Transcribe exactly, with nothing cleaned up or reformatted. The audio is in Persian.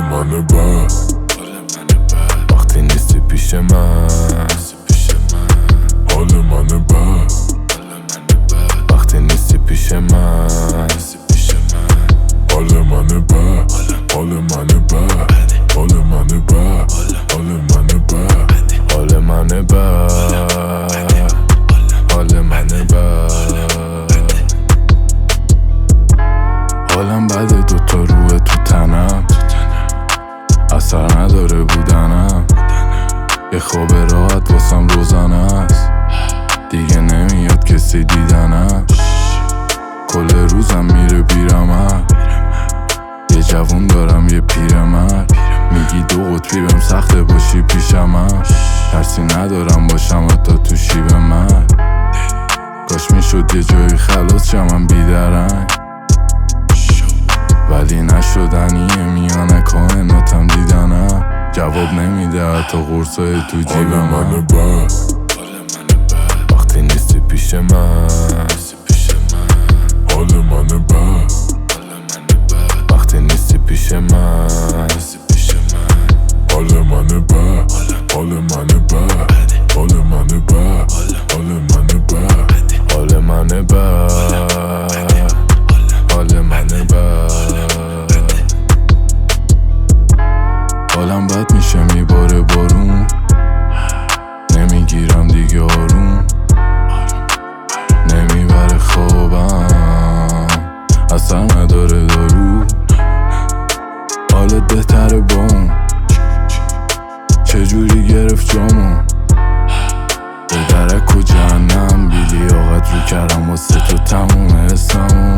من بد وقتی نیستی پیش من. حال من بد وقتی نیستی پیش من. حال من بد حال من بد حال من بد حال من بد حال من بد حال من بد. حالم بده دوتا روح تو تنم، اثر نداره بودنم. یه خواب راحت واسم روزانه است، دیگه نمیاد کسی دیدنم. کل روزم میره بیرمم، یه جوون دارم یه پیرمرد. میگی دو قطبی بهم سخته باشی پیشمم، ترسی ندارم باشم حتی تو شیب من. کاش میشد یه جایی خلاص شم بیدرنگ، ولی نشدنیه میانه کائناتم دیدنم. جواب نمیده حتی قرصای تو جیب من. حال من بد وقتی نیستی پیش من. حال من بد وقتی نیستی پیش من. حال من بد حال من بد حال من بد حال من بد حال من بد حال من بد. حالم بد میشه میباره بارون، نمیگیرم دیگه آروم. نمیبره خوابم، اثر نداره دارو. حالت بهتره با اون، چجوری گرفت جامو. به درک و جهنم بیلیاقت رو کردم واسه تو تموم حسمو.